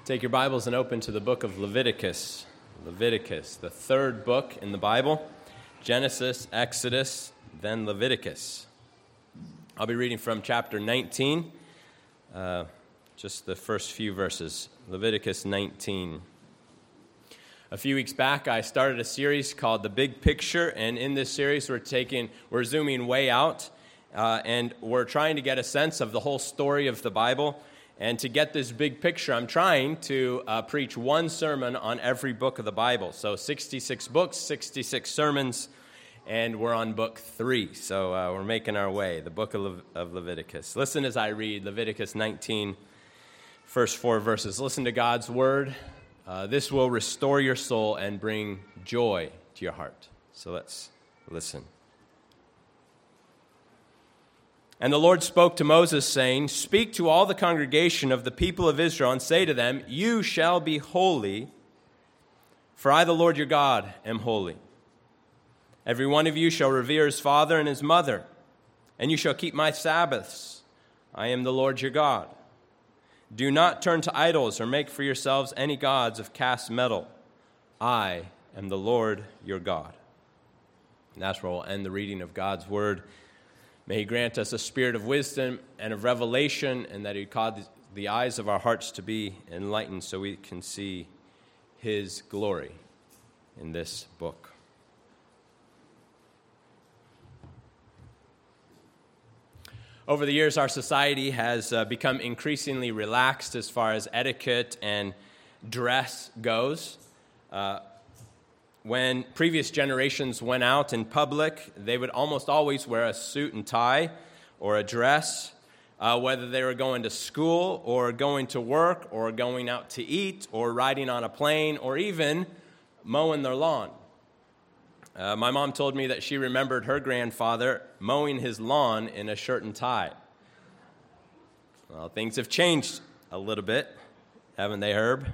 Take your Bibles and open to the book of Leviticus. Leviticus, the third book in the Bible. Genesis, Exodus, then Leviticus. I'll be reading from chapter 19, just the first few verses. Leviticus 19. A few weeks back, I started a series called The Big Picture, and in this series, we're zooming way out, and we're trying to get a sense of the whole story of the Bible. And to get this big picture, I'm trying to preach one sermon on every book of the Bible. So 66 books, 66 sermons, and we're on book 3. So we're making our way, the book of Leviticus. Listen as I read Leviticus 19, first 4 verses. Listen to God's word. This will restore your soul and bring joy to your heart. So let's listen. And the Lord spoke to Moses, saying, "Speak to all the congregation of the people of Israel, and say to them, You shall be holy, for I, the Lord your God, am holy. Every one of you shall revere his father and his mother, and you shall keep my Sabbaths. I am the Lord your God. Do not turn to idols or make for yourselves any gods of cast metal. I am the Lord your God." And that's where we'll end the reading of God's word. May he grant us a spirit of wisdom and of revelation, and that he cause the eyes of our hearts to be enlightened so we can see his glory in this book. Over the years, our society has become increasingly relaxed as far as etiquette and dress goes. When previous generations went out in public, they would almost always wear a suit and tie or a dress, whether they were going to school or going to work or going out to eat or riding on a plane or even mowing their lawn. My mom told me that she remembered her grandfather mowing his lawn in a shirt and tie. Well, things have changed a little bit, haven't they, Herb?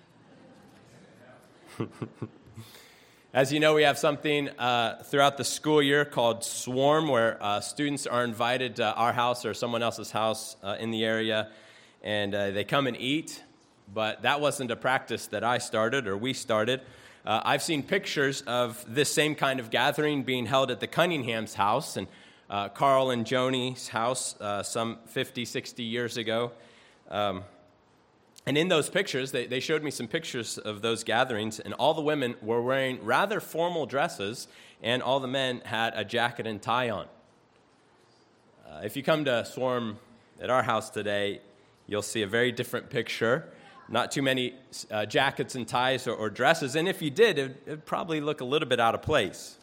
As you know, we have something throughout the school year called Swarm, where students are invited to our house or someone else's house in the area, and they come and eat. But that wasn't a practice that I started or we started. I've seen pictures of this same kind of gathering being held at the Cunningham's house and Carl and Joni's house some 50, 60 years ago. And in those pictures, they showed me some pictures of those gatherings, and all the women were wearing rather formal dresses, and all the men had a jacket and tie on. If you come to Swarm at our house today, you'll see a very different picture. Not too many jackets and ties or dresses, and if you did, it'd probably look a little bit out of place.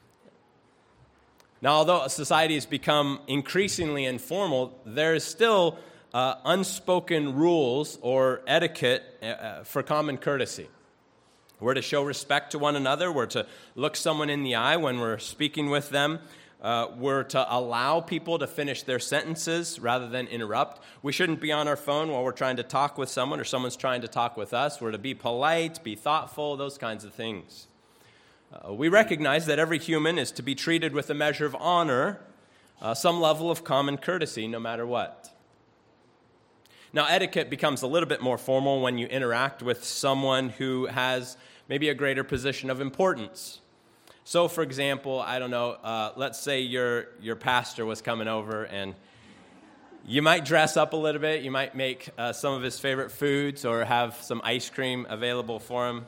Now, although society has become increasingly informal, there is still unspoken rules or etiquette for common courtesy. We're to show respect to one another. We're to look someone in the eye when we're speaking with them. We're to allow people to finish their sentences rather than interrupt. We shouldn't be on our phone while we're trying to talk with someone or someone's trying to talk with us. We're to be polite, be thoughtful, those kinds of things. We recognize that every human is to be treated with a measure of honor, some level of common courtesy, no matter what. Now, etiquette becomes a little bit more formal when you interact with someone who has maybe a greater position of importance. So, for example, I don't know, let's say your pastor was coming over, and you might dress up a little bit. You might make some of his favorite foods or have some ice cream available for him.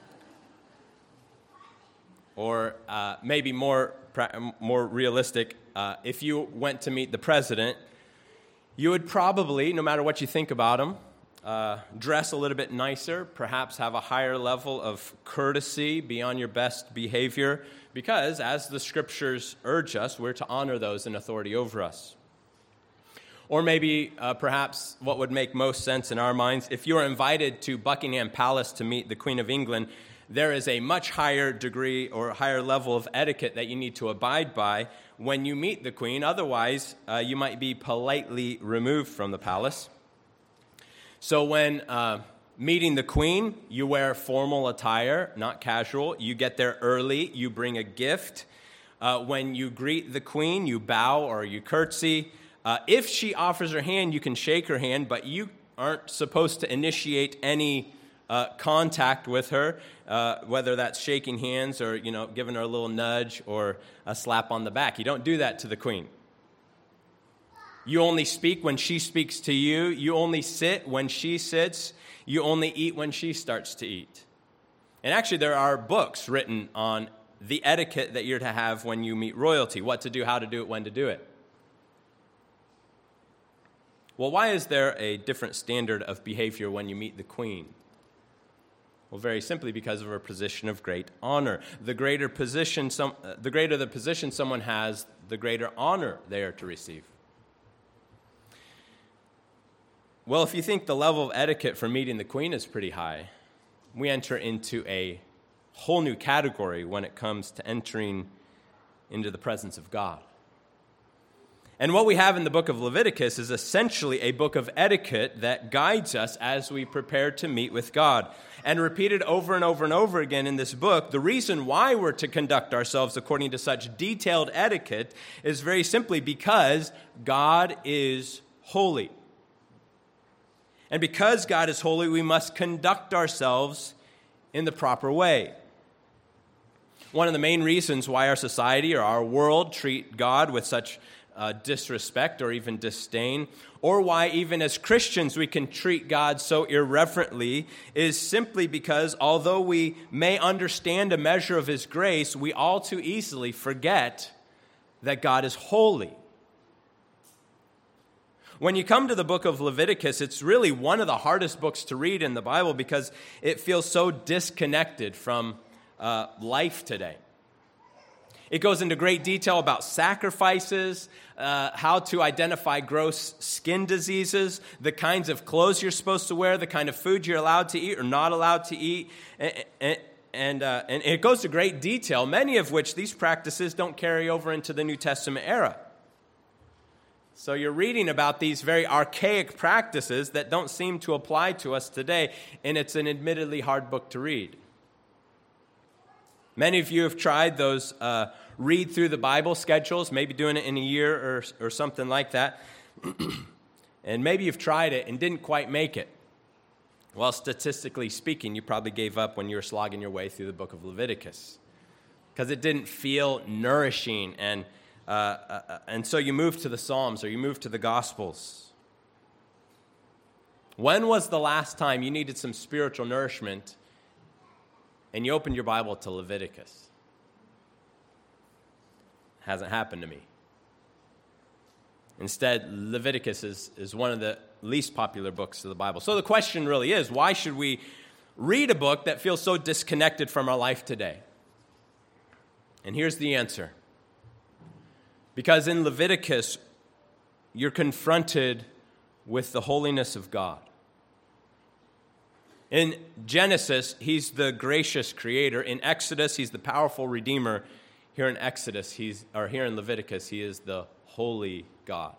Or maybe more realistic, if you went to meet the president, you would probably, no matter what you think about him, dress a little bit nicer, perhaps have a higher level of courtesy, be on your best behavior, because as the scriptures urge us, we're to honor those in authority over us. Or maybe, perhaps, what would make most sense in our minds, if you are invited to Buckingham Palace to meet the Queen of England, there is a much higher degree or higher level of etiquette that you need to abide by when you meet the Queen. Otherwise, you might be politely removed from the palace. So when meeting the Queen, you wear formal attire, not casual. You get there early. You bring a gift. When you greet the Queen, you bow or you curtsy. If she offers her hand, you can shake her hand, but you aren't supposed to initiate any contact with her, whether that's shaking hands or, giving her a little nudge or a slap on the back. You don't do that to the queen. You only speak when she speaks to you. You only sit when she sits. You only eat when she starts to eat. And actually, there are books written on the etiquette that you're to have when you meet royalty, what to do, how to do it, when to do it. Well, why is there a different standard of behavior when you meet the queen? Well, very simply because of her position of great honor. The greater the position someone has, the greater honor they are to receive. Well, if you think the level of etiquette for meeting the queen is pretty high, we enter into a whole new category when it comes to entering into the presence of God. And what we have in the book of Leviticus is essentially a book of etiquette that guides us as we prepare to meet with God. And repeated over and over and over again in this book, the reason why we're to conduct ourselves according to such detailed etiquette is very simply because God is holy. And because God is holy, we must conduct ourselves in the proper way. One of the main reasons why our society or our world treat God with such disrespect or even disdain, or why even as Christians we can treat God so irreverently, is simply because although we may understand a measure of His grace, we all too easily forget that God is holy. When you come to the book of Leviticus, it's really one of the hardest books to read in the Bible because it feels so disconnected from life today. It goes into great detail about sacrifices, how to identify gross skin diseases, the kinds of clothes you're supposed to wear, the kind of food you're allowed to eat or not allowed to eat. And it goes to great detail, many of which these practices don't carry over into the New Testament era. So you're reading about these very archaic practices that don't seem to apply to us today, and it's an admittedly hard book to read. Many of you have tried those read through the Bible schedules, maybe doing it in a year or something like that. And maybe you've tried it and didn't quite make it. Well, statistically speaking, you probably gave up when you were slogging your way through the book of Leviticus because it didn't feel nourishing, and so you moved to the Psalms or you moved to the Gospels. When was the last time you needed some spiritual nourishment and you opened your Bible to Leviticus? Hasn't happened to me. Instead, Leviticus is one of the least popular books of the Bible. So the question really is, why should we read a book that feels so disconnected from our life today? And here's the answer. Because in Leviticus, you're confronted with the holiness of God. In Genesis, He's the gracious creator. In Exodus, He's the powerful redeemer. Here in here in Leviticus, He is the holy God.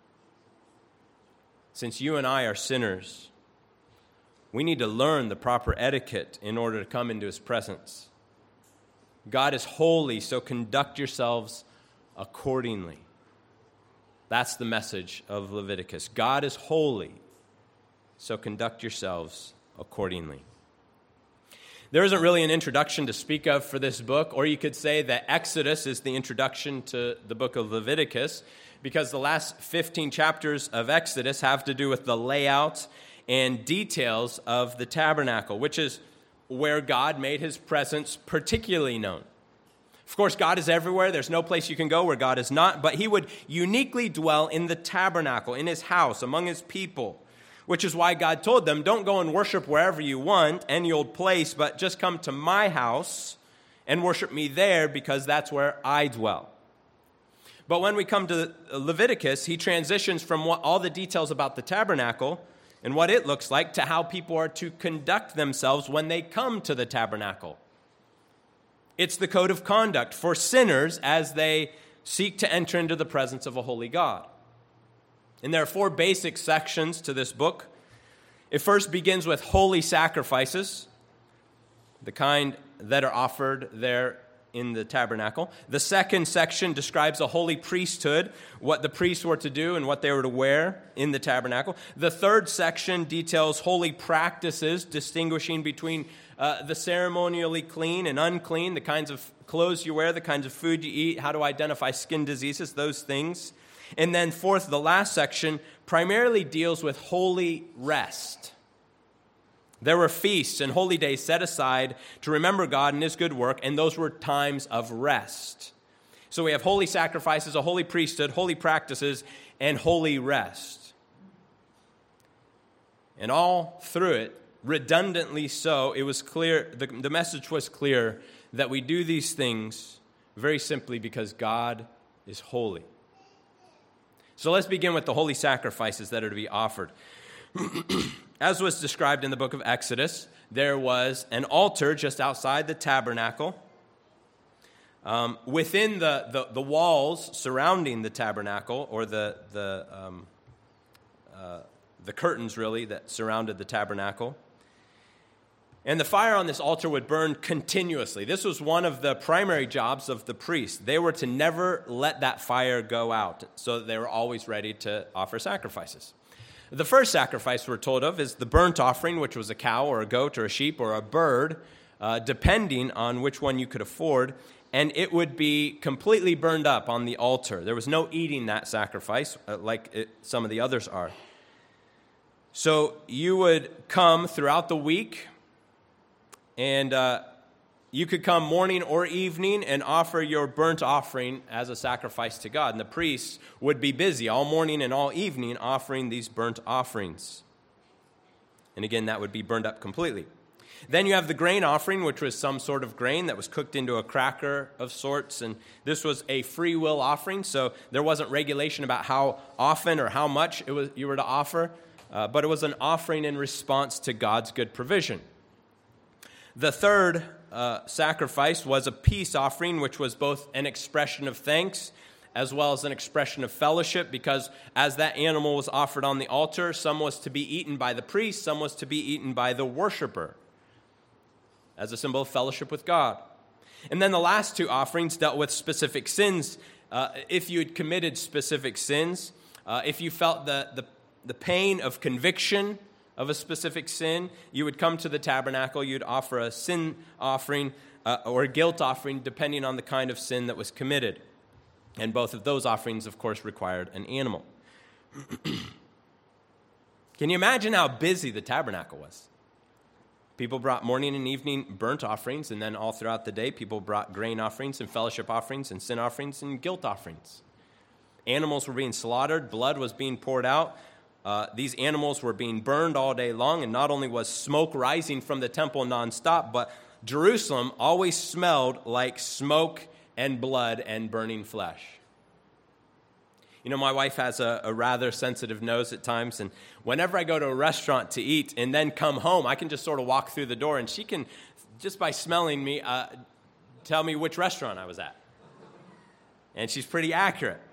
Since you and I are sinners, we need to learn the proper etiquette in order to come into His presence. God is holy, so conduct yourselves accordingly. That's the message of Leviticus. God is holy, so conduct yourselves accordingly. There isn't really an introduction to speak of for this book, or you could say that Exodus is the introduction to the book of Leviticus, because the last 15 chapters of Exodus have to do with the layout and details of the tabernacle, which is where God made His presence particularly known. Of course, God is everywhere. There's no place you can go where God is not, but He would uniquely dwell in the tabernacle, in His house, among His people, which is why God told them, don't go and worship wherever you want, any old place, but just come to my house and worship me there because that's where I dwell. But when we come to Leviticus, He transitions from all the details about the tabernacle and what it looks like to how people are to conduct themselves when they come to the tabernacle. It's the code of conduct for sinners as they seek to enter into the presence of a holy God. And there are 4 basic sections to this book. It first begins with holy sacrifices, the kind that are offered there in the tabernacle. The second section describes a holy priesthood, what the priests were to do and what they were to wear in the tabernacle. The third section details holy practices, distinguishing between the ceremonially clean and unclean, the kinds of clothes you wear, the kinds of food you eat, how to identify skin diseases, those things. And then fourth, the last section primarily deals with holy rest. There were feasts and holy days set aside to remember God and his good work, and those were times of rest. So we have holy sacrifices, a holy priesthood, holy practices, and holy rest. And all through it, redundantly so, it was clear, the message was clear that we do these things very simply because God is holy. So let's begin with the holy sacrifices that are to be offered. As was described in the book of Exodus, there was an altar just outside the tabernacle. Within the walls surrounding the tabernacle, or the curtains, really, that surrounded the tabernacle. And the fire on this altar would burn continuously. This was one of the primary jobs of the priest. They were to never let that fire go out, so that they were always ready to offer sacrifices. The first sacrifice we're told of is the burnt offering, which was a cow or a goat or a sheep or a bird, depending on which one you could afford, and it would be completely burned up on the altar. There was no eating that sacrifice like some of the others are. So you would come throughout the week, and you could come morning or evening and offer your burnt offering as a sacrifice to God. And the priests would be busy all morning and all evening offering these burnt offerings. And again, that would be burned up completely. Then you have the grain offering, which was some sort of grain that was cooked into a cracker of sorts. And this was a free will offering, so there wasn't regulation about how often or how much you were to offer. But it was an offering in response to God's good provision. The third sacrifice was a peace offering, which was both an expression of thanks as well as an expression of fellowship, because as that animal was offered on the altar, some was to be eaten by the priest, some was to be eaten by the worshiper, as a symbol of fellowship with God. And then the last two offerings dealt with specific sins. If you had committed specific sins, if you felt the pain of conviction of a specific sin, you would come to the tabernacle, you'd offer a sin offering or a guilt offering, depending on the kind of sin that was committed. And both of those offerings, of course, required an animal. Can you imagine how busy the tabernacle was? People brought morning and evening burnt offerings, and then all throughout the day, people brought grain offerings and fellowship offerings and sin offerings and guilt offerings. Animals were being slaughtered, blood was being poured out. These animals were being burned all day long, and not only was smoke rising from the temple nonstop, but Jerusalem always smelled like smoke and blood and burning flesh. You know, my wife has a rather sensitive nose at times, and whenever I go to a restaurant to eat and then come home, I can just sort of walk through the door, and she can, just by smelling me, tell me which restaurant I was at. And she's pretty accurate.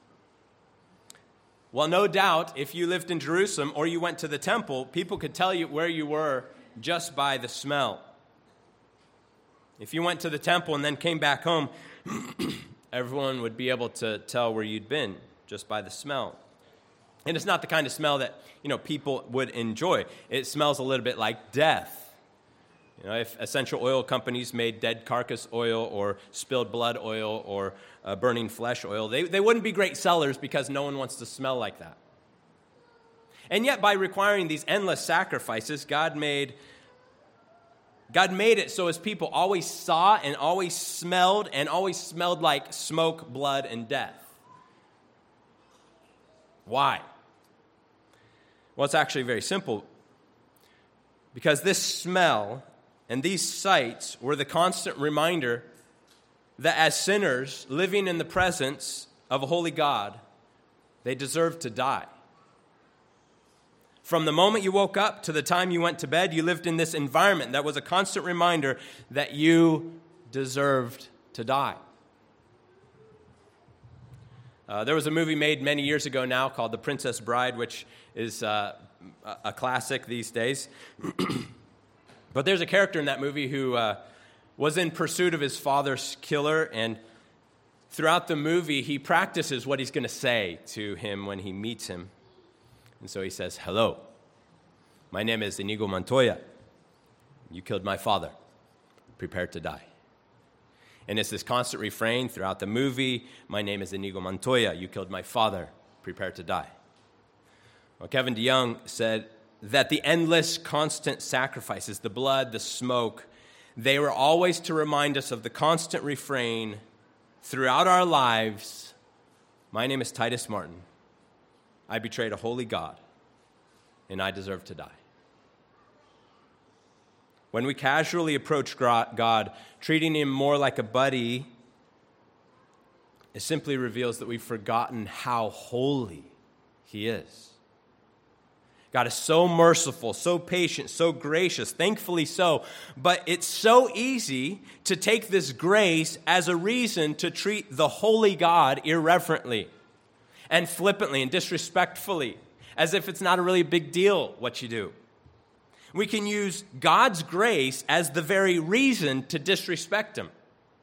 Well, no doubt, if you lived in Jerusalem or you went to the temple, people could tell you where you were just by the smell. If you went to the temple and then came back home, everyone would be able to tell where you'd been just by the smell. And it's not the kind of smell that, people would enjoy. It smells a little bit like death. If essential oil companies made dead carcass oil or spilled blood oil or burning flesh oil, they wouldn't be great sellers because no one wants to smell like that. And yet, by requiring these endless sacrifices, God made it so his people always saw and always smelled like smoke, blood, and death. Why? Well, it's actually very simple. Because this smell and these sights were the constant reminder that as sinners living in the presence of a holy God, they deserved to die. From the moment you woke up to the time you went to bed, you lived in this environment that was a constant reminder that you deserved to die. There was a movie made many years ago now called The Princess Bride, which is a classic these days. But there's a character in that movie who was in pursuit of his father's killer, and throughout the movie, he practices what he's going to say to him when he meets him. And so he says, "Hello, my name is Inigo Montoya. You killed my father. Prepare to die." And it's this constant refrain throughout the movie, "My name is Inigo Montoya. You killed my father. Prepare to die." Well, Kevin DeYoung said that the endless, constant sacrifices, the blood, the smoke, they were always to remind us of the constant refrain throughout our lives, "My name is Titus Martin. I betrayed a holy God, and I deserve to die." When we casually approach God, treating him more like a buddy, it simply reveals that we've forgotten how holy he is. God is so merciful, so patient, so gracious, thankfully so, but it's so easy to take this grace as a reason to treat the holy God irreverently and flippantly and disrespectfully, as if it's not a really big deal what you do. We can use God's grace as the very reason to disrespect him.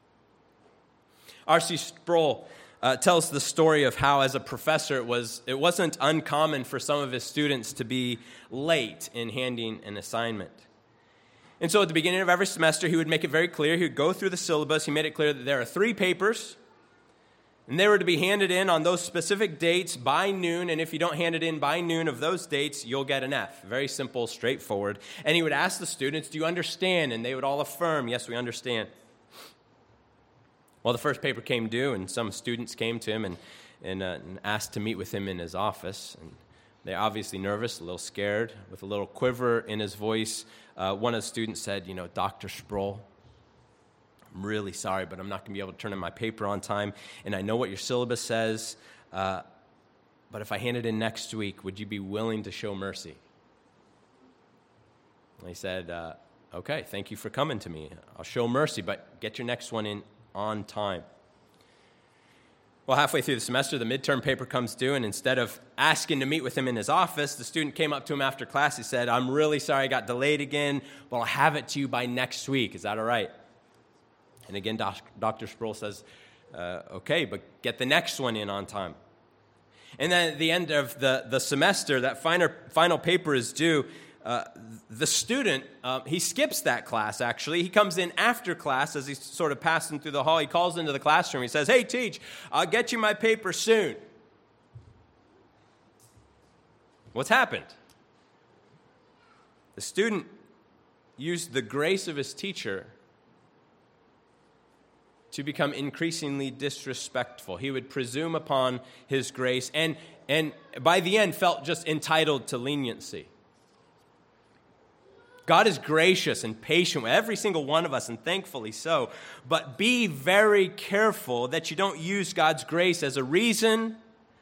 R.C. Sproul tells the story of how, as a professor, it wasn't uncommon for some of his students to be late in handing an assignment. And so at the beginning of every semester, he would make it very clear. He would go through the syllabus. He made it clear that there are 3 papers, and they were to be handed in on those specific dates by noon, and if you don't hand it in by noon of those dates, you'll get an F. Very simple, straightforward. And he would ask the students, "Do you understand?" And they would all affirm, "Yes, we understand." Well, the first paper came due, and some students came to him and asked to meet with him in his office. And they're obviously nervous, a little scared, with a little quiver in his voice. One of the students said, "Dr. Sproul, I'm really sorry, but I'm not going to be able to turn in my paper on time, and I know what your syllabus says, but if I hand it in next week, would you be willing to show mercy?" And he said, "Okay, thank you for coming to me. I'll show mercy, but get your next one in on time." Well, halfway through the semester, the midterm paper comes due, and instead of asking to meet with him in his office, the student came up to him after class. He said, "I'm really sorry I got delayed again, but I'll have it to you by next week. Is that all right?" And again, Dr. Sproul says, "Okay, but get the next one in on time." And then at the end of the semester, that final paper is due. The student, he skips that class, actually. He comes in after class as he's sort of passing through the hall. He calls into the classroom. He says, "Hey, teach, I'll get you my paper soon." What's happened? The student used the grace of his teacher to become increasingly disrespectful. He would presume upon his grace and by the end felt just entitled to leniency. God is gracious and patient with every single one of us, and thankfully so. But be very careful that you don't use God's grace as a reason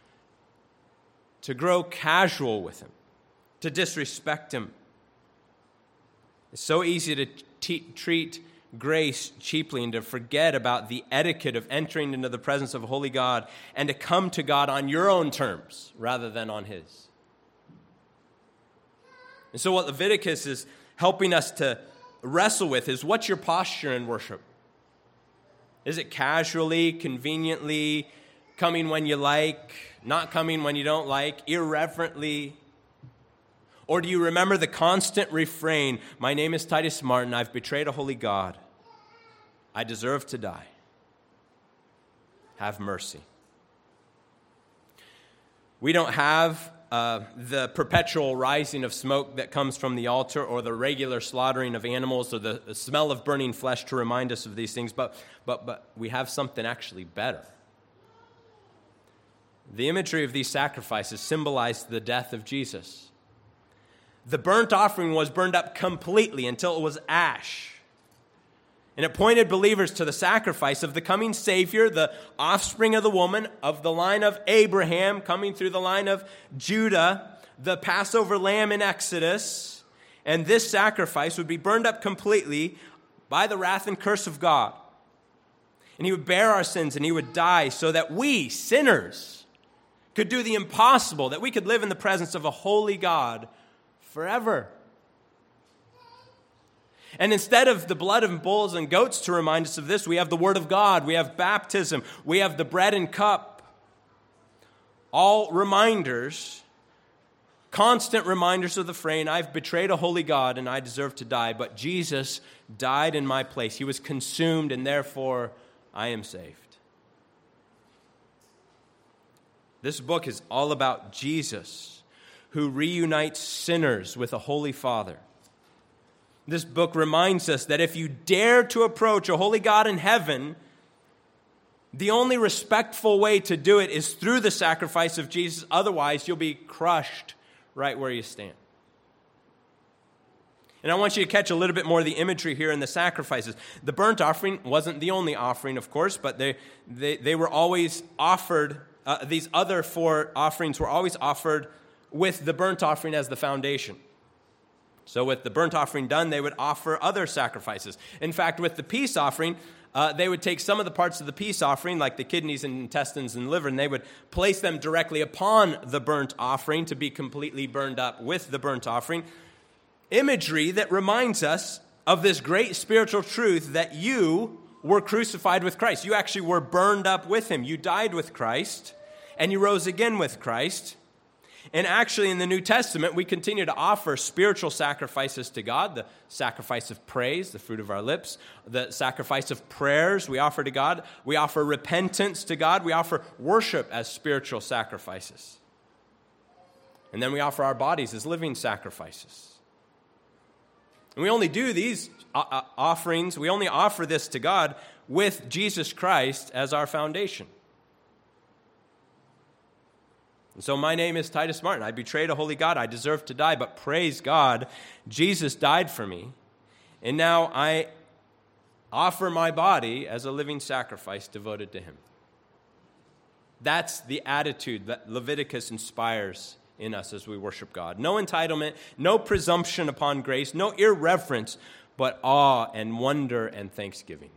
to grow casual with him, to disrespect him. It's so easy to treat grace cheaply and to forget about the etiquette of entering into the presence of a holy God and to come to God on your own terms rather than on his. And so what Leviticus is helping us to wrestle with is, what's your posture in worship? Is it casually, conveniently, coming when you like, not coming when you don't like, irreverently? Or do you remember the constant refrain, "My name is Titus Martin, I've betrayed a holy God. I deserve to die. Have mercy." We don't have the perpetual rising of smoke that comes from the altar, or the regular slaughtering of animals, or the smell of burning flesh to remind us of these things, but we have something actually better. The imagery of these sacrifices symbolized the death of Jesus. The burnt offering was burned up completely until it was ash. And it pointed believers to the sacrifice of the coming Savior, the offspring of the woman, of the line of Abraham, coming through the line of Judah, the Passover lamb in Exodus. And this sacrifice would be burned up completely by the wrath and curse of God. And he would bear our sins and he would die so that we, sinners, could do the impossible, that we could live in the presence of a holy God forever. And instead of the blood of bulls and goats to remind us of this, we have the Word of God, we have baptism, we have the bread and cup. All reminders, constant reminders of the refrain, I've betrayed a holy God and I deserve to die, but Jesus died in my place. He was consumed and therefore I am saved. This book is all about Jesus, who reunites sinners with a holy Father. This book reminds us that if you dare to approach a holy God in heaven, the only respectful way to do it is through the sacrifice of Jesus. Otherwise, you'll be crushed right where you stand. And I want you to catch a little bit more of the imagery here in the sacrifices. The burnt offering wasn't the only offering, of course, but they were always offered. These other four offerings were always offered with the burnt offering as the foundation. So with the burnt offering done, they would offer other sacrifices. In fact, with the peace offering, they would take some of the parts of the peace offering, like the kidneys and intestines and liver, and they would place them directly upon the burnt offering to be completely burned up with the burnt offering. Imagery that reminds us of this great spiritual truth that you were crucified with Christ. You actually were burned up with him. You died with Christ, and you rose again with Christ. And actually, in the New Testament, we continue to offer spiritual sacrifices to God, the sacrifice of praise, the fruit of our lips, the sacrifice of prayers we offer to God. We offer repentance to God. We offer worship as spiritual sacrifices. And then we offer our bodies as living sacrifices. And we only do these offerings, we only offer this to God with Jesus Christ as our foundation. And so my name is Titus Martin. I betrayed a holy God. I deserve to die, but praise God, Jesus died for me. And now I offer my body as a living sacrifice devoted to him. That's the attitude that Leviticus inspires in us as we worship God. No entitlement, no presumption upon grace, no irreverence, but awe and wonder and thanksgiving.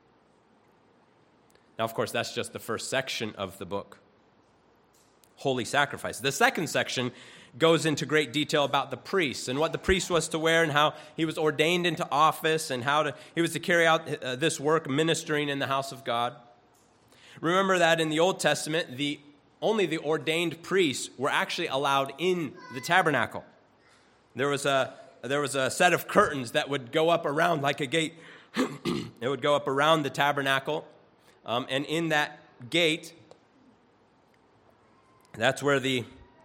Now, of course, that's just the first section of the book. Holy sacrifice. The second section goes into great detail about the priest and what the priest was to wear and how he was ordained into office and how he was to carry out this work ministering in the house of God. Remember that in the Old Testament, only the ordained priests were actually allowed in the tabernacle. There was a set of curtains that would go up around like a gate. It would go up around the tabernacle, and in that gate, that's where the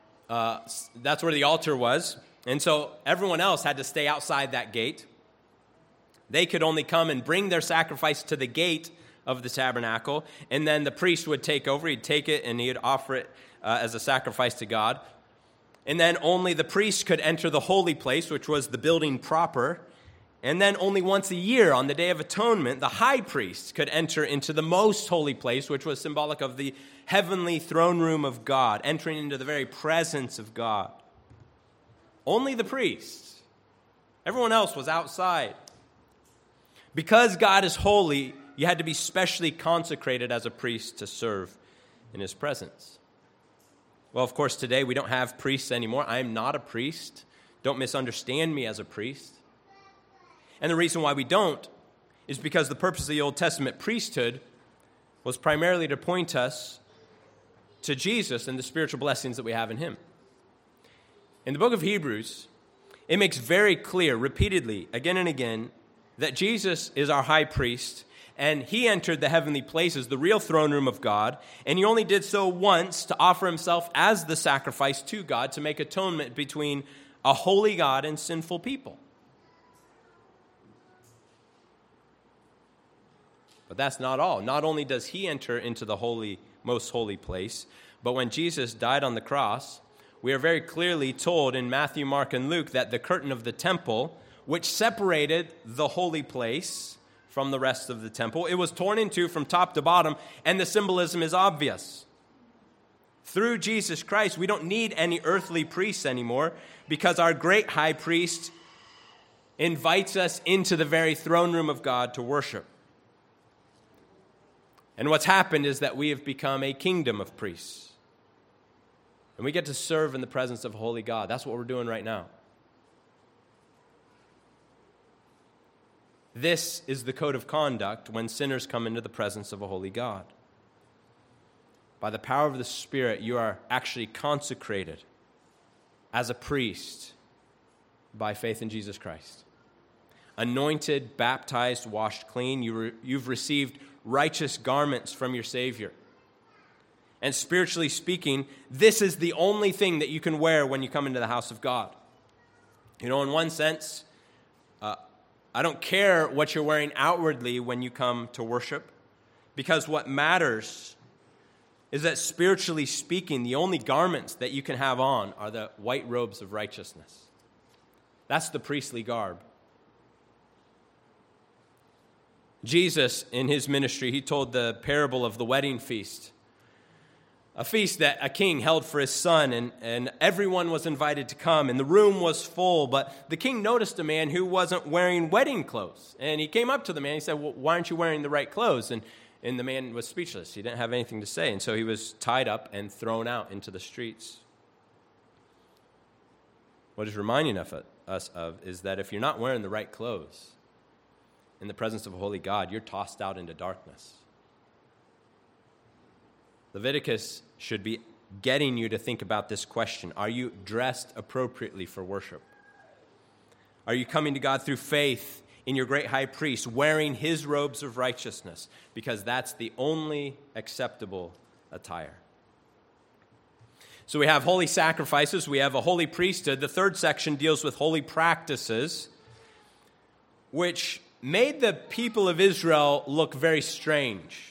altar was. And so everyone else had to stay outside that gate. They could only come and bring their sacrifice to the gate of the tabernacle, and then the priest would take over. He'd take it and he'd offer it as a sacrifice to God. And then only the priest could enter the holy place, which was the building proper. And then only once a year, on the Day of Atonement, the high priest could enter into the most holy place, which was symbolic of the heavenly throne room of God, entering into the very presence of God. Only the priests. Everyone else was outside. Because God is holy, you had to be specially consecrated as a priest to serve in his presence. Well, of course, today we don't have priests anymore. I am not a priest. Don't misunderstand me as a priest. And the reason why we don't is because the purpose of the Old Testament priesthood was primarily to point us to Jesus and the spiritual blessings that we have in him. In the book of Hebrews, it makes very clear repeatedly, again and again, that Jesus is our high priest, and he entered the heavenly places, the real throne room of God, and he only did so once to offer himself as the sacrifice to God to make atonement between a holy God and sinful people. But that's not all. Not only does he enter into the holy, most holy place, but when Jesus died on the cross, we are very clearly told in Matthew, Mark, and Luke that the curtain of the temple, which separated the holy place from the rest of the temple, it was torn in two from top to bottom, and the symbolism is obvious. Through Jesus Christ, we don't need any earthly priests anymore because our great high priest invites us into the very throne room of God to worship. And what's happened is that we have become a kingdom of priests. And we get to serve in the presence of a holy God. That's what we're doing right now. This is the code of conduct when sinners come into the presence of a holy God. By the power of the Spirit, you are actually consecrated as a priest by faith in Jesus Christ. Anointed, baptized, washed clean, you've received righteous garments from your Savior. And spiritually speaking, this is the only thing that you can wear when you come into the house of God. You know, in one sense, I don't care what you're wearing outwardly when you come to worship, because what matters is that spiritually speaking, the only garments that you can have on are the white robes of righteousness. That's the priestly garb. Jesus, in his ministry, he told the parable of the wedding feast, a feast that a king held for his son, and everyone was invited to come, and the room was full, but the king noticed a man who wasn't wearing wedding clothes, and he came up to the man, he said, well, why aren't you wearing the right clothes? And the man was speechless. He didn't have anything to say, and so he was tied up and thrown out into the streets. What it's reminding us of is that if you're not wearing the right clothes in the presence of a holy God, you're tossed out into darkness. Leviticus should be getting you to think about this question. Are you dressed appropriately for worship? Are you coming to God through faith in your great high priest, wearing his robes of righteousness? Because that's the only acceptable attire. So we have holy sacrifices, we have a holy priesthood. The third section deals with holy practices, which made the people of Israel look very strange.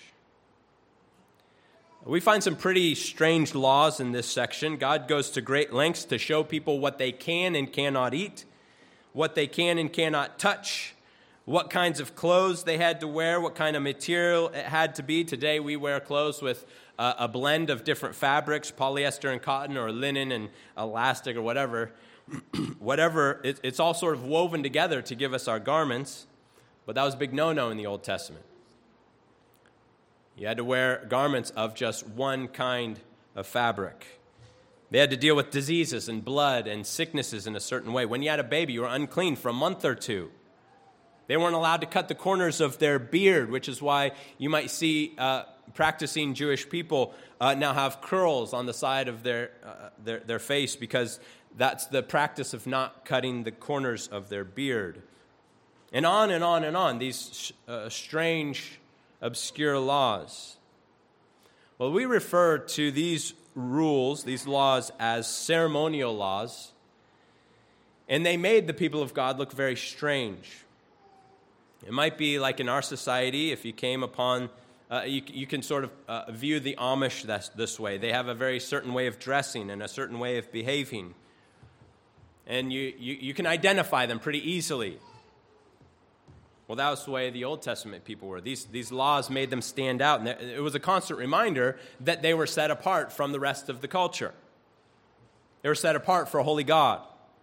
We find some pretty strange laws in this section. God goes to great lengths to show people what they can and cannot eat, what they can and cannot touch, what kinds of clothes they had to wear, what kind of material it had to be. Today we wear clothes with a blend of different fabrics, polyester and cotton, or linen and elastic, or whatever. It's all sort of woven together to give us our garments, but that was a big no-no in the Old Testament. You had to wear garments of just one kind of fabric. They had to deal with diseases and blood and sicknesses in a certain way. When you had a baby, you were unclean for a month or two. They weren't allowed to cut the corners of their beard, which is why you might see practicing Jewish people now have curls on the side of their face, because that's the practice of not cutting the corners of their beard. And on and on and on, these strange, obscure laws. Well, we refer to these rules, these laws, as ceremonial laws, and they made the people of God look very strange. It might be like in our society, if you came upon, you can sort of view the Amish this way. They have a very certain way of dressing and a certain way of behaving, and you can identify them pretty easily. Well, that was the way the Old Testament people were. These laws made them stand out, and it was a constant reminder that they were set apart from the rest of the culture. They were set apart for a holy God.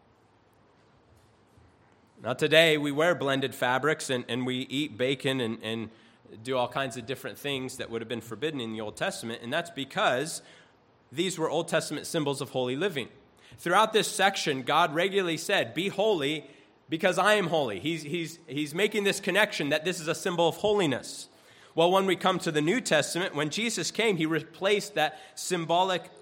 Now, today, we wear blended fabrics, and we eat bacon and do all kinds of different things that would have been forbidden in the Old Testament, and that's because these were Old Testament symbols of holy living. Throughout this section, God regularly said, "Be holy, because I am holy." He's making this connection that this is a symbol of holiness. Well, when we come to the New Testament, when Jesus came, he replaced that symbolic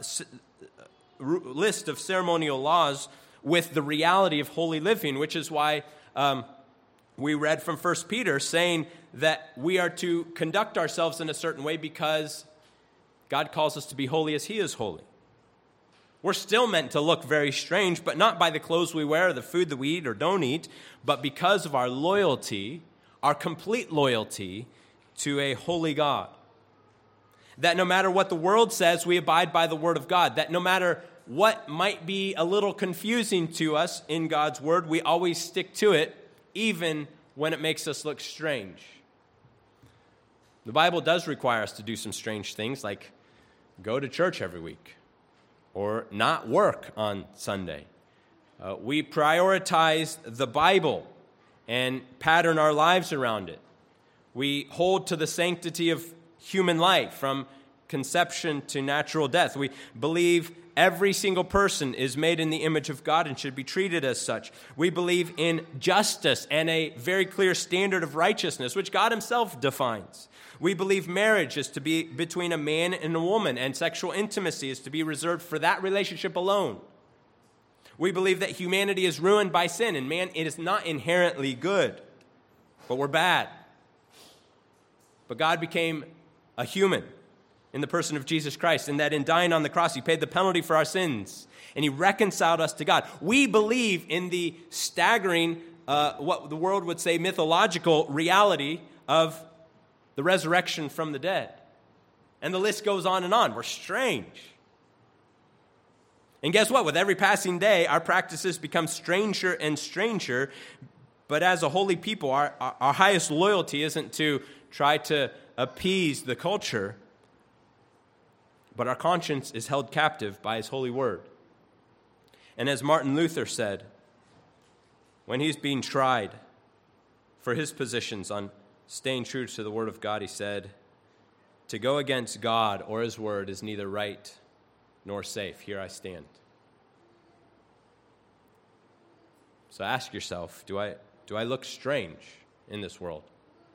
list of ceremonial laws with the reality of holy living, which is why we read from 1 Peter saying that we are to conduct ourselves in a certain way because God calls us to be holy as he is holy. We're still meant to look very strange, but not by the clothes we wear, or the food that we eat or don't eat, but because of our loyalty, our complete loyalty to a holy God. That no matter what the world says, we abide by the word of God. That no matter what might be a little confusing to us in God's word, we always stick to it, even when it makes us look strange. The Bible does require us to do some strange things, like go to church every week, or not work on Sunday. We prioritize the Bible and pattern our lives around it. We hold to the sanctity of human life, from conception to natural death. We believe every single person is made in the image of God and should be treated as such. We believe in justice and a very clear standard of righteousness, which God himself defines. We believe marriage is to be between a man and a woman, and sexual intimacy is to be reserved for that relationship alone. We believe that humanity is ruined by sin, and man, it is not inherently good, but we're bad. But God became a human in the person of Jesus Christ, and that in dying on the cross, he paid the penalty for our sins, and he reconciled us to God. We believe in the staggering, what the world would say, mythological reality of the resurrection from the dead. And the list goes on and on. We're strange. And guess what? With every passing day, our practices become stranger and stranger. But as a holy people, our highest loyalty isn't to try to appease the culture, but our conscience is held captive by his holy word. And as Martin Luther said, when he's being tried for his positions on staying true to the word of God, he said, "To go against God or his word is neither right nor safe. Here I stand." So ask yourself, do I look strange in this world?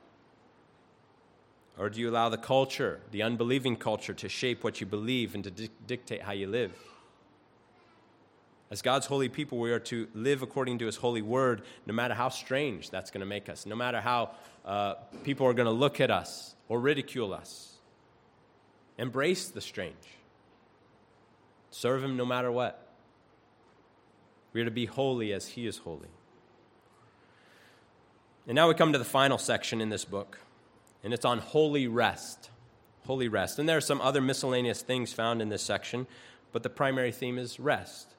Or do you allow the culture, the unbelieving culture, to shape what you believe and to dictate how you live? As God's holy people, we are to live according to his holy word, no matter how strange that's going to make us, no matter how people are going to look at us or ridicule us. Embrace the strange. Serve him no matter what. We are to be holy as he is holy. And now we come to the final section in this book. And it's on holy rest. Holy rest. And there are some other miscellaneous things found in this section, but the primary theme is rest.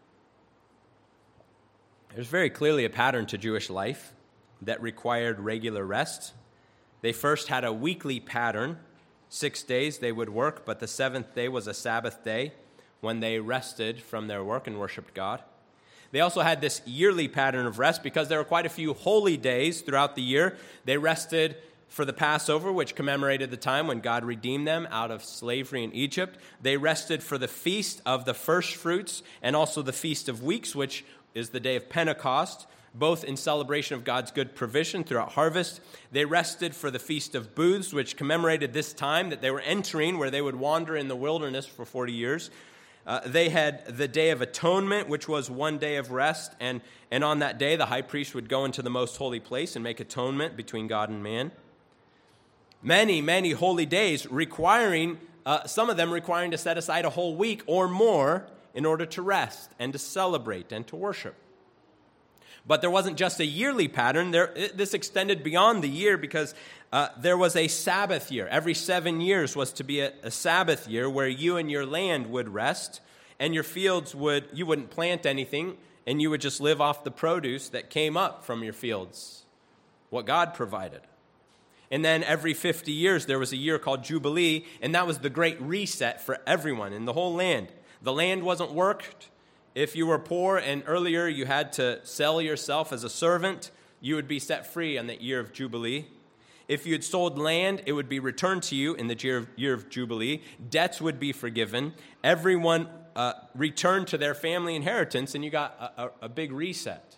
There's very clearly a pattern to Jewish life that required regular rest. They first had a weekly pattern. 6 days they would work, but the seventh day was a Sabbath day when they rested from their work and worshiped God. They also had this yearly pattern of rest because there were quite a few holy days throughout the year. They rested for the Passover, which commemorated the time when God redeemed them out of slavery in Egypt. They rested for the Feast of the First Fruits and also the Feast of Weeks, which is the day of Pentecost, both in celebration of God's good provision throughout harvest. They rested for the Feast of Booths, which commemorated this time that they were entering, where they would wander in the wilderness for 40 years. They had the Day of Atonement, which was 1 day of rest, and on that day the high priest would go into the most holy place and make atonement between God and man. Many, many holy days requiring, some of them requiring to set aside a whole week or more in order to rest and to celebrate and to worship. But there wasn't just a yearly pattern. This extended beyond the year because there was a Sabbath year. Every 7 years was to be a Sabbath year where you and your land would rest, and your fields you wouldn't plant anything, and you would just live off the produce that came up from your fields, what God provided. And then every 50 years, there was a year called Jubilee, and that was the great reset for everyone in the whole land. The land wasn't worked. If you were poor and earlier you had to sell yourself as a servant, you would be set free on the year of Jubilee. If you had sold land, it would be returned to you in the year of Jubilee. Debts would be forgiven. Everyone returned to their family inheritance, and you got a big reset.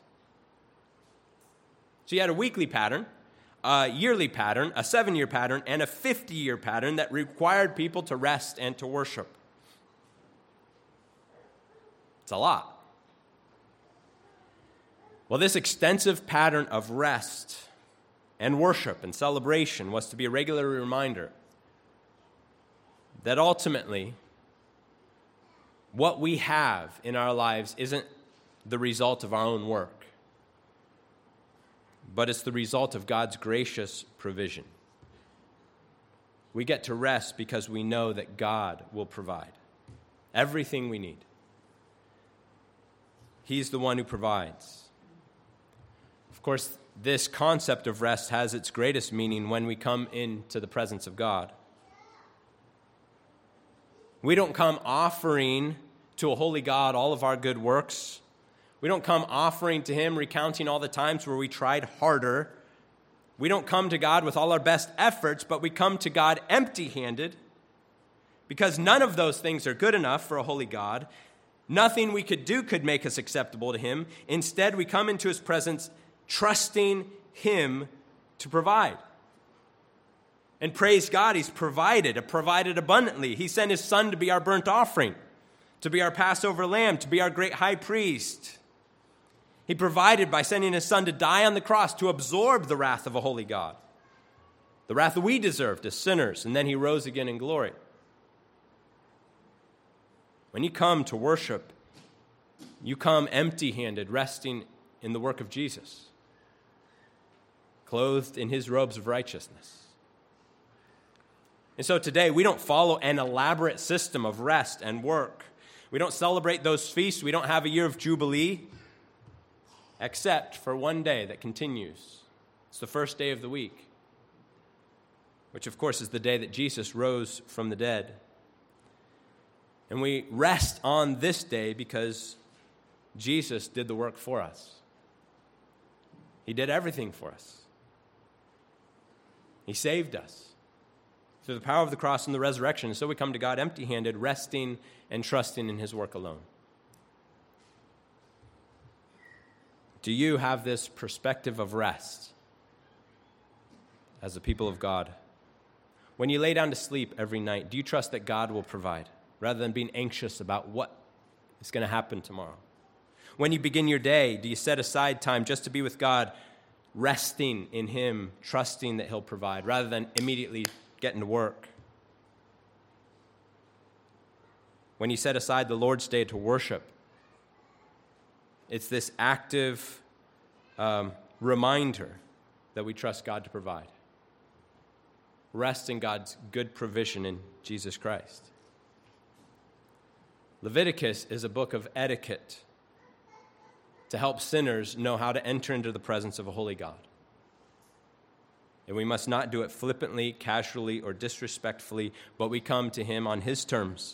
So you had a weekly pattern, a yearly pattern, a 7-year pattern, and a 50-year pattern that required people to rest and to worship. It's a lot. Well, this extensive pattern of rest and worship and celebration was to be a regular reminder that ultimately what we have in our lives isn't the result of our own work, but it's the result of God's gracious provision. We get to rest because we know that God will provide everything we need. He's the one who provides. Of course, this concept of rest has its greatest meaning when we come into the presence of God. We don't come offering to a holy God all of our good works. We don't come offering to him, recounting all the times where we tried harder. We don't come to God with all our best efforts, but we come to God empty-handed. Because none of those things are good enough for a holy God. Nothing we could do could make us acceptable to him. Instead, we come into his presence trusting him to provide. And praise God, he's provided abundantly. He sent his son to be our burnt offering, to be our Passover lamb, to be our great high priest. He provided by sending his son to die on the cross to absorb the wrath of a holy God, the wrath that we deserved as sinners, and then he rose again in glory. When you come to worship, you come empty-handed, resting in the work of Jesus, clothed in his robes of righteousness. And so today, we don't follow an elaborate system of rest and work. We don't celebrate those feasts. We don't have a year of Jubilee, except for one day that continues. It's the first day of the week, which, of course, is the day that Jesus rose from the dead. And we rest on this day because Jesus did the work for us. He did everything for us. He saved us through the power of the cross and the resurrection. And so we come to God empty-handed, resting and trusting in his work alone. Do you have this perspective of rest as the people of God? When you lay down to sleep every night, do you trust that God will provide rather than being anxious about what is going to happen tomorrow? When you begin your day, do you set aside time just to be with God, resting in him, trusting that he'll provide rather than immediately getting to work? When you set aside the Lord's Day to worship, it's this active reminder that we trust God to provide. Rest in God's good provision in Jesus Christ. Leviticus is a book of etiquette to help sinners know how to enter into the presence of a holy God. And we must not do it flippantly, casually, or disrespectfully, but we come to him on his terms.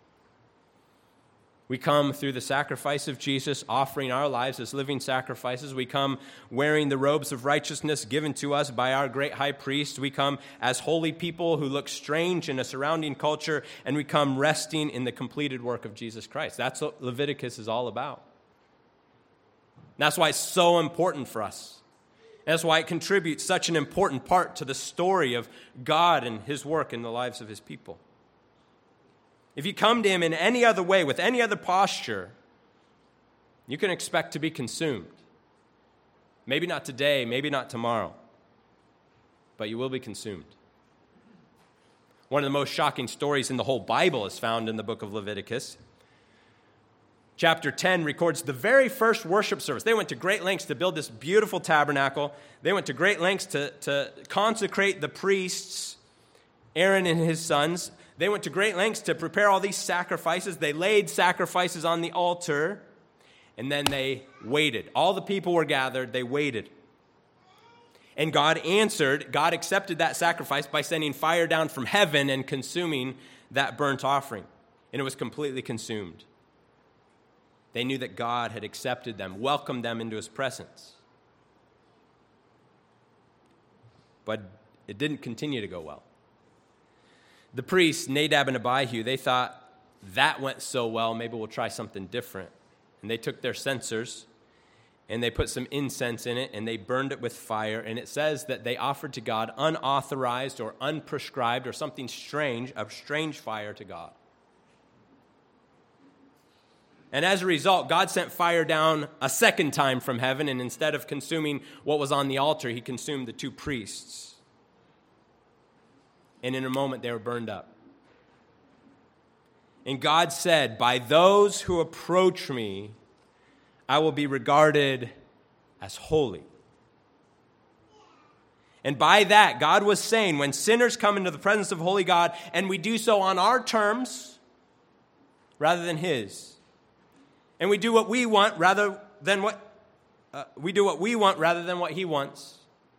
We come through the sacrifice of Jesus, offering our lives as living sacrifices. We come wearing the robes of righteousness given to us by our great high priest. We come as holy people who look strange in a surrounding culture, and we come resting in the completed work of Jesus Christ. That's what Leviticus is all about. That's why it's so important for us. That's why it contributes such an important part to the story of God and his work in the lives of his people. If you come to him in any other way, with any other posture, you can expect to be consumed. Maybe not today, maybe not tomorrow, but you will be consumed. One of the most shocking stories in the whole Bible is found in the book of Leviticus. Chapter 10 records the very first worship service. They went to great lengths to build this beautiful tabernacle. They went to great lengths to consecrate the priests, Aaron and his sons. They went to great lengths to prepare all these sacrifices. They laid sacrifices on the altar, and then they waited. All the people were gathered. They waited. And God answered. God accepted that sacrifice by sending fire down from heaven and consuming that burnt offering. And it was completely consumed. They knew that God had accepted them, welcomed them into his presence. But it didn't continue to go well. The priests, Nadab and Abihu, they thought, that went so well, maybe we'll try something different. And they took their censers, and they put some incense in it, and they burned it with fire. And it says that they offered to God unauthorized or unprescribed or something strange, a strange fire to God. And as a result, God sent fire down a second time from heaven, and instead of consuming what was on the altar, he consumed the two priests. And in a moment, they were burned up. And God said, by those who approach me, I will be regarded as holy. And by that, God was saying, when sinners come into the presence of holy God, and we do so on our terms rather than his, and we do what we want rather than what he wants,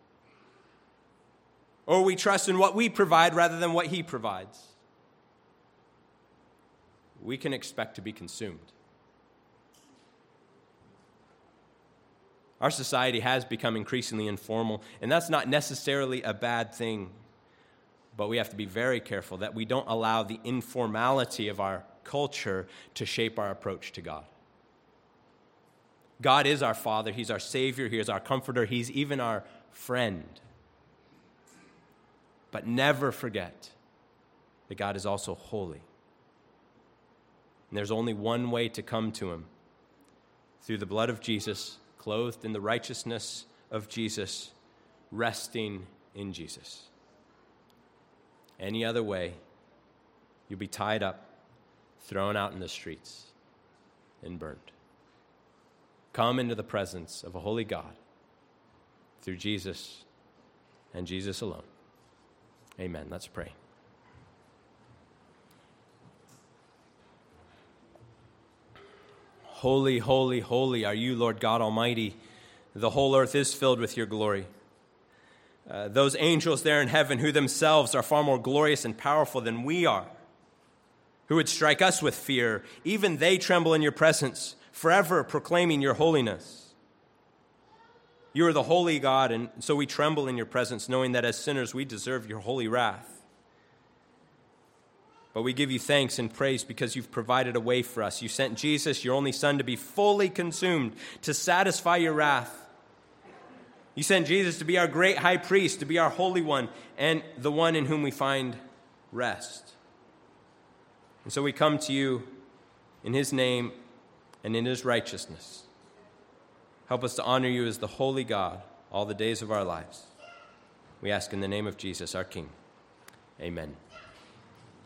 or we trust in what we provide rather than what he provides, we can expect to be consumed. Our society has become increasingly informal, and that's not necessarily a bad thing. But we have to be very careful that we don't allow the informality of our culture to shape our approach to God. God is our Father. He's our Savior. He is our Comforter. He's even our friend. But never forget that God is also holy. And there's only one way to come to him, through the blood of Jesus, clothed in the righteousness of Jesus, resting in Jesus. Any other way, you'll be tied up, thrown out in the streets, and burned. Come into the presence of a holy God through Jesus and Jesus alone. Amen. Let's pray. Holy, holy, holy are you, Lord God Almighty. The whole earth is filled with your glory. Those angels there in heaven who themselves are far more glorious and powerful than we are, who would strike us with fear, even they tremble in your presence, forever proclaiming your holiness. You are the holy God, and so we tremble in your presence, knowing that as sinners we deserve your holy wrath. But we give you thanks and praise because you've provided a way for us. You sent Jesus, your only Son, to be fully consumed, to satisfy your wrath. You sent Jesus to be our great high priest, to be our Holy One, and the one in whom we find rest. And so we come to you in his name and in his righteousness. Help us to honor you as the holy God all the days of our lives. We ask in the name of Jesus, our King. Amen.